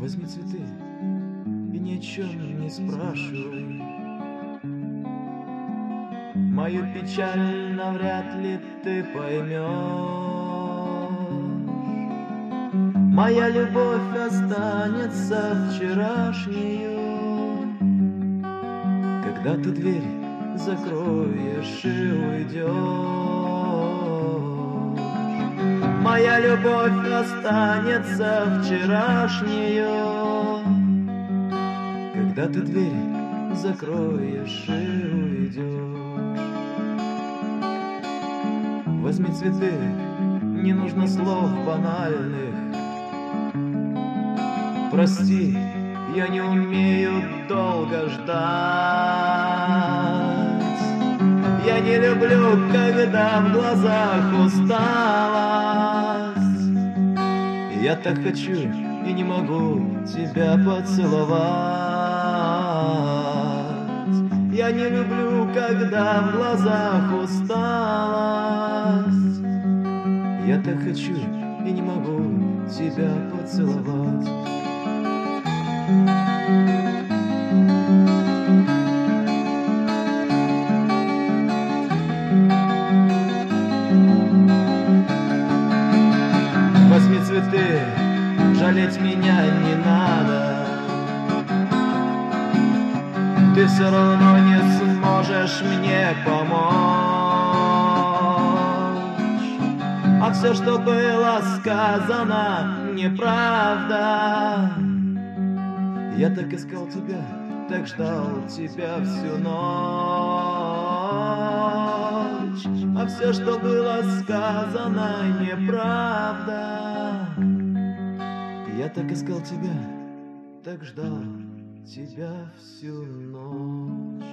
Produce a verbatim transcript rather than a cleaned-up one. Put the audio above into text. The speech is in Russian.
Возьми цветы и ни о чем не спрашивай. Мою печаль навряд ли ты поймешь. Моя любовь останется вчерашнею. Когда ты дверь закроешь и уйдешь, моя любовь останется вчерашнею. Когда ты дверь закроешь и уйдешь. Возьми цветы, не нужно слов банальных. Прости, я не умею долго ждать. Я не люблю, когда в глазах усталость. Я так хочу и не могу тебя поцеловать. Я не люблю, когда в глазах усталость. Я так хочу и не могу тебя поцеловать. Возьми цветы, жалеть меня не надо. Ты все равно не сможешь мне помочь. А все, что было сказано, неправда. Я так искал тебя, так ждал тебя всю ночь. А все, что было сказано, неправда. Я так искал тебя, так ждал тебя всю ночь.